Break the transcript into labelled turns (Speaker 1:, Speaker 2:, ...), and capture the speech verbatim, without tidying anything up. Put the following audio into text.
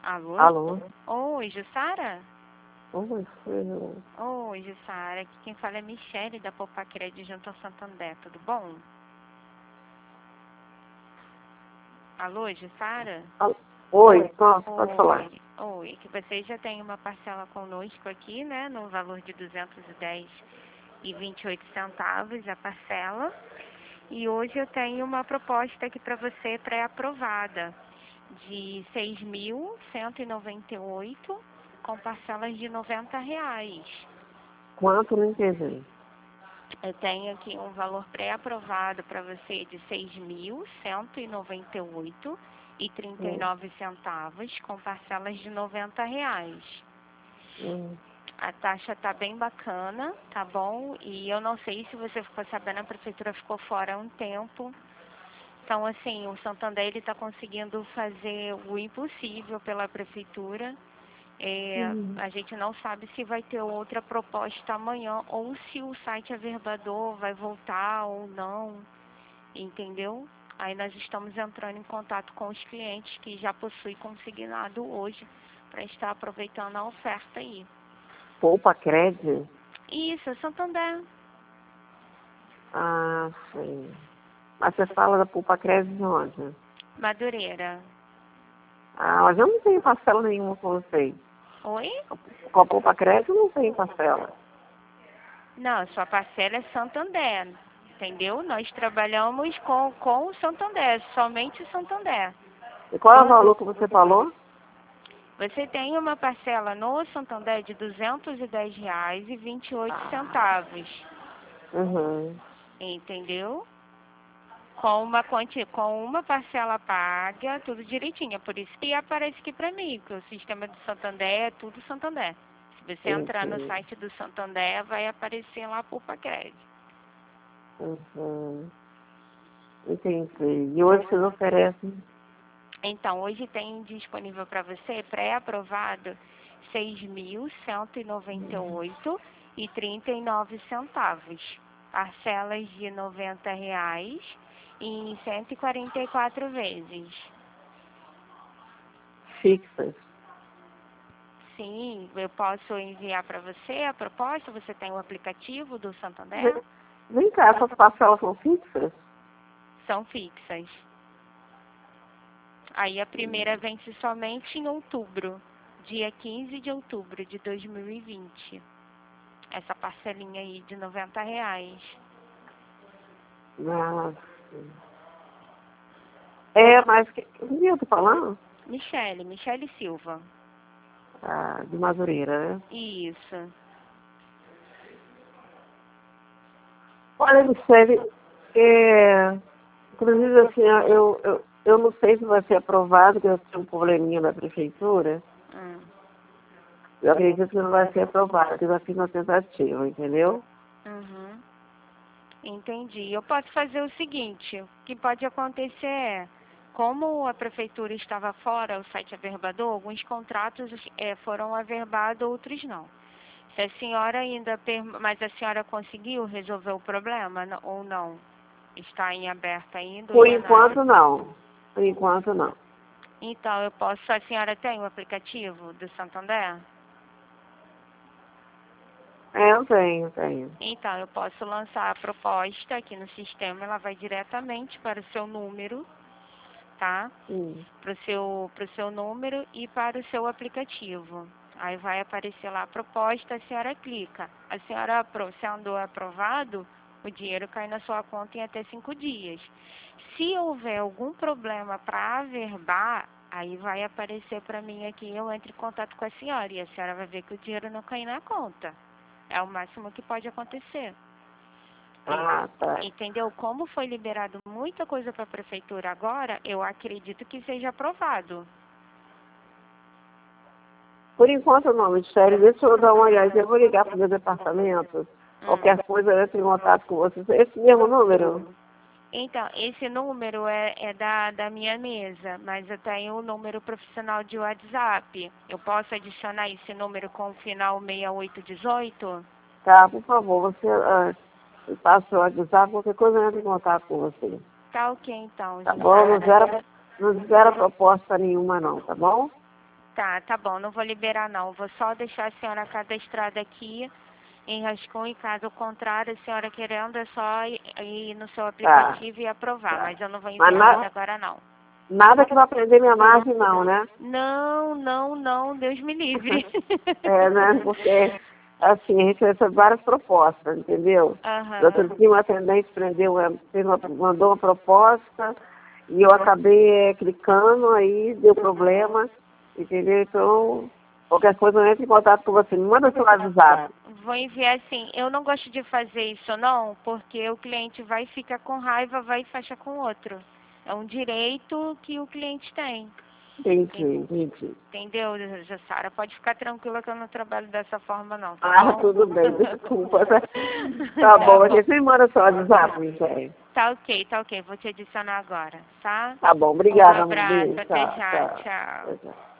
Speaker 1: Alô?
Speaker 2: Alô?
Speaker 1: Oi, Jussara?
Speaker 2: Oi, filho.
Speaker 1: Oi, Jussara. Aqui quem fala é Michele, da Popacred junto ao Santander. Tudo bom? Alô, Jussara?
Speaker 2: Alô? Oi, posso, pode falar.
Speaker 1: Oi, oi. Que você já tem uma parcela conosco aqui, né? No valor de duzentos e dez e vinte e oito centavos a parcela. E hoje eu tenho uma proposta aqui para você pré-aprovada de seis mil cento e noventa e oito com parcelas de noventa reais.
Speaker 2: Quanto não entendi?
Speaker 1: Eu tenho aqui um valor pré-aprovado para você de seis mil cento e noventa e oito e trinta e nove centavos com parcelas de noventa reais.
Speaker 2: Hum.
Speaker 1: A taxa tá bem bacana, tá bom? E eu não sei se você ficou sabendo, a prefeitura ficou fora há um tempo. Então, assim, o Santander ele está conseguindo fazer o impossível pela prefeitura. É,
Speaker 2: Hum.
Speaker 1: a gente não sabe se vai ter outra proposta amanhã ou se o site Averbador vai voltar ou não, entendeu? Aí nós estamos entrando em contato com os clientes que já possuem consignado hoje para estar aproveitando a oferta aí.
Speaker 2: Poupa crédito?
Speaker 1: Isso, Santander.
Speaker 2: Ah, sim. Mas você fala da poupa crédito de onde?
Speaker 1: Madureira.
Speaker 2: Ah, mas eu não tenho parcela nenhuma com vocês.
Speaker 1: Oi?
Speaker 2: Com a poupa crédito não tem parcela.
Speaker 1: Não, sua parcela é Santander, entendeu? Nós trabalhamos com, com o Santander, somente o Santander.
Speaker 2: E qual é o valor que você falou?
Speaker 1: Você tem uma parcela no Santander de duzentos e dez reais e vinte e oito centavos,
Speaker 2: Uhum.
Speaker 1: entendeu? Com uma, quanti, com uma parcela paga, tudo direitinho. É por isso que aparece aqui para mim, que o sistema do Santander é tudo Santander. Se você entrar no
Speaker 2: Entendi.
Speaker 1: site do Santander, vai aparecer lá Poupa Crédito.
Speaker 2: Uhum. Entendi. E hoje vocês oferecem?
Speaker 1: Então, hoje tem disponível para você, pré-aprovado, seis mil cento e noventa e oito e trinta e nove centavos. Parcelas de noventa reais em cento e quarenta e quatro vezes.
Speaker 2: Fixas.
Speaker 1: Sim, eu posso enviar para você a proposta. Você tem o aplicativo do Santander?
Speaker 2: Vem, vem cá, essas parcelas são fixas?
Speaker 1: São fixas. Aí a primeira vence somente em outubro, dia quinze de outubro de dois mil e vinte. Essa parcelinha aí de noventa reais.
Speaker 2: Nossa. É, mas que, o que eu tô falando?
Speaker 1: Michele, Michele Silva.
Speaker 2: Ah, de Madureira, né?
Speaker 1: Isso.
Speaker 2: Olha, Michele, é, inclusive assim, eu, eu, eu não sei se vai ser aprovado, porque eu tenho um probleminha na prefeitura.
Speaker 1: Hum.
Speaker 2: Eu acredito que não vai ser aprovado, eu fiz uma tentativa, entendeu?
Speaker 1: Uhum. Entendi. Eu posso fazer o seguinte, o que pode acontecer é, como a prefeitura estava fora, o site averbador, alguns contratos é, foram averbados, outros não. Se a senhora ainda, mas a senhora conseguiu resolver o problema ou não? Está em aberto ainda?
Speaker 2: Por
Speaker 1: Ainda não?
Speaker 2: enquanto não. Por enquanto não.
Speaker 1: Então, eu posso, a senhora tem o aplicativo do Santander?
Speaker 2: É, eu tenho, tenho.
Speaker 1: Então, eu posso lançar a proposta aqui no sistema, ela vai diretamente para o seu número, tá?
Speaker 2: Hum.
Speaker 1: Para o seu, pro seu número e para o seu aplicativo. Aí vai aparecer lá a proposta, a senhora clica. A senhora, sendo aprovado, o dinheiro cai na sua conta em até cinco dias. Se houver algum problema para averbar, aí vai aparecer para mim aqui, eu entro em contato com a senhora e a senhora vai ver que o dinheiro não cai na conta. É o máximo que pode acontecer.
Speaker 2: Ah, tá.
Speaker 1: Entendeu? Como foi liberado muita coisa para a prefeitura agora, eu acredito que seja aprovado.
Speaker 2: Por enquanto não, Michele, deixa eu dar uma olhada. Eu vou ligar para o meu departamento. Qualquer coisa eu entro em contato com você. Esse mesmo número?
Speaker 1: Então, esse número é, é da, da minha mesa, mas eu tenho o número profissional de WhatsApp. Eu posso adicionar esse número com o final seis oito um oito?
Speaker 2: Tá, por favor, você ah, me passa o WhatsApp, qualquer coisa eu entro em contato com você.
Speaker 1: Tá ok, então,
Speaker 2: Tá bom? Não
Speaker 1: Jussara.
Speaker 2: gera, não gera proposta nenhuma não, tá bom?
Speaker 1: Tá, tá bom, não vou liberar não. Vou só deixar a senhora cadastrada aqui em Rascunho, e caso contrário, a senhora querendo, é só ir, ir no seu aplicativo
Speaker 2: Tá,
Speaker 1: e aprovar,
Speaker 2: tá.
Speaker 1: mas eu não vou
Speaker 2: Mas
Speaker 1: enviar
Speaker 2: na,
Speaker 1: nada agora não.
Speaker 2: nada que vai prender minha margem não, né?
Speaker 1: Não, não, não, Deus me livre.
Speaker 2: É, né? Porque, assim, a gente recebe várias propostas, entendeu?
Speaker 1: Aham.
Speaker 2: Outro dia uma atendente prendeu, uma- fez uma, mandou uma proposta e eu acabei é, clicando, aí deu problema, entendeu? Então, qualquer coisa eu entro em contato com você. Me manda seu WhatsApp.
Speaker 1: Vou enviar assim. Eu não gosto de fazer isso não, porque o cliente vai ficar com raiva, vai e fecha com outro. É um direito que o cliente tem.
Speaker 2: Entendi, entendi.
Speaker 1: Entendeu, Jussara? Pode ficar tranquila que eu não trabalho dessa forma não, tá
Speaker 2: Ah,
Speaker 1: bom?
Speaker 2: tudo bem, desculpa. Tá bom, aqui você me manda seu WhatsApp, Michele.
Speaker 1: Tá ok, tá ok. Vou te adicionar agora, tá?
Speaker 2: Tá bom,
Speaker 1: Um
Speaker 2: obrigada, um
Speaker 1: abraço,
Speaker 2: beijo.
Speaker 1: até
Speaker 2: Tchau,
Speaker 1: já,
Speaker 2: tchau.
Speaker 1: tchau.
Speaker 2: Tchau, tchau.